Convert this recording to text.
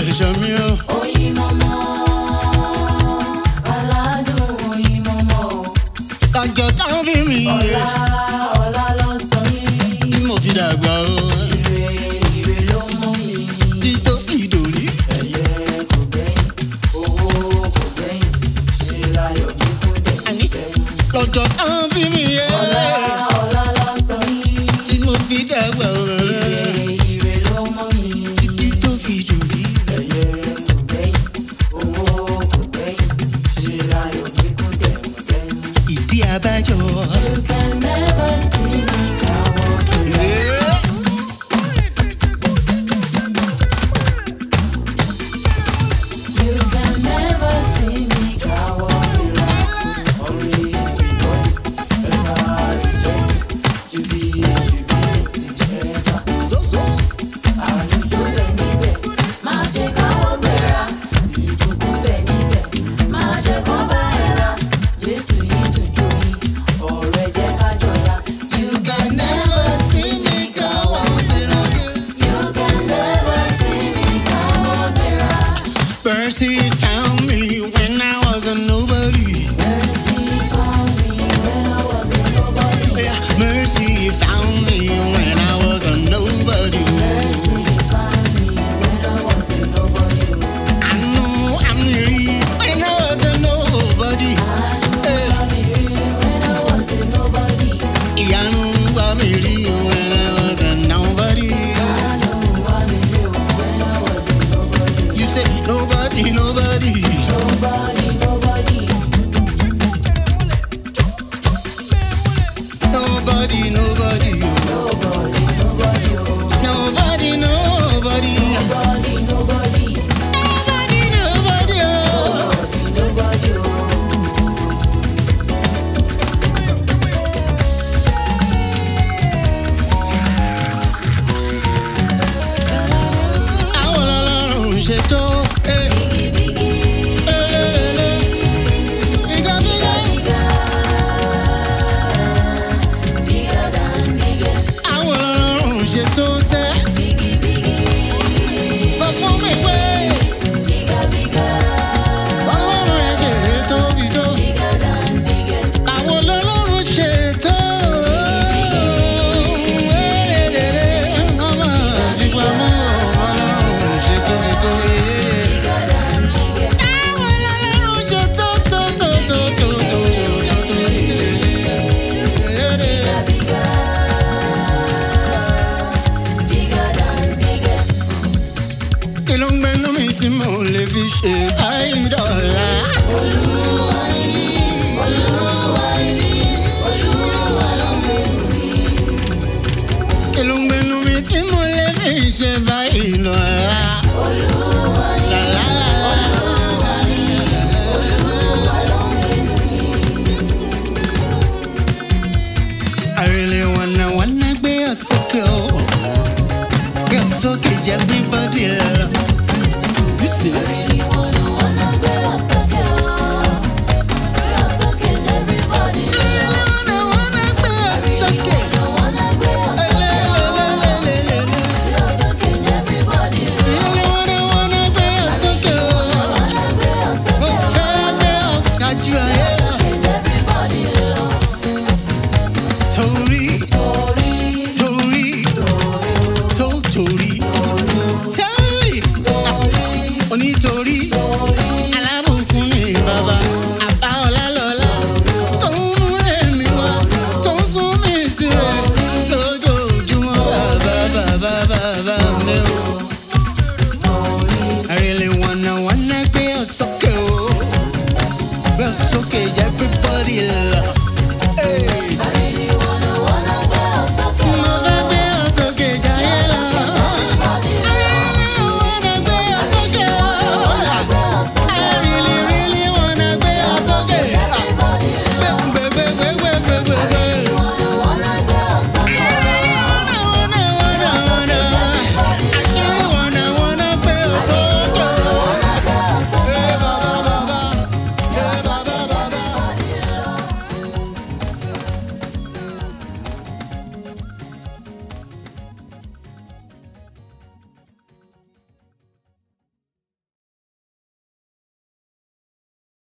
fi ṣe mí o. Oyin mọ́mọ́, aládùn oyin mọ́mọ́. Ọjọ́ tán bí mi yé. Ọlá ló sọ mí. Bí mo fi dàgbà o. Ire ló mú mi. Tí tó fi dòní. Ẹyẹ kò gbẹ̀yìn, owó kò gbẹ̀yìn. Ṣé láyọ̀ kíkún tẹ̀yìn? Lọ́jọ́ tán bí mi yé. Ọlá ló sọ mí. Tí mo fi dàgbà o. Ire ló mú mi. Títí tó fi dòní. Ẹyẹ kò gbẹ̀yìn, owó kò gbẹ̀yìn. Ṣé láyọ̀ kíkún tẹ̀yìn? Ìdí abájọ. You can never see me coward. You can never see me coward. Always be body, ever reject. You be ever. So. Àlùjọ bẹ̀ níbẹ̀, máa ṣe káwọ́ gbéra. Ìbùkún bẹ̀ níbẹ̀, máa ṣe kọ́ bá ẹ ra. Jésù yìí tún jó yín, ọ̀rẹ́ jẹ́ ká jọra. You can never see me coward. You can never see me coward. Mercy found me when I was a nobody. Mercy found me when I was a nobody. Yeah, mercy found me when I was a nobody. Mercy found me when I was a nobody. I know I'm nearly when I was a nobody. When I was a nobody. Ìyanu wá mi rí when I was a nobody. I know I'm you when I was a nobody. You say nobody. Nobody, nobody. Nobody. Nobody, nobody, oh. Nobody. Nobody, nobody. Nobody, oh. Nobody, nobody, oh. Àwọn Ọlọ́run ṣètò. Biggie, biggie, Bíga. bigger than biggest. Àwọn Ọlọ́run ṣètò sẹ́. Biggie, biggie, Sọ fún mi pé bigger, bigger, Ọlọ́run ẹ̀ ṣe tóbi tó. bigger than biggest. Àwọn Ọlọ́run ṣètò. Ọmọ àfipamọ́ Ọlọ́run ṣe tóbi tó. Bigger than biggest. Àwọn Ọlọ́run ṣètò tó. Bigger than biggest. Kí ló ń gbẹ́nu mi tí mo lè fi ṣe àìdọ́là? Kí ló ń gbẹ́nu mi tí mo lè fi ṣe báyìí lọ́la?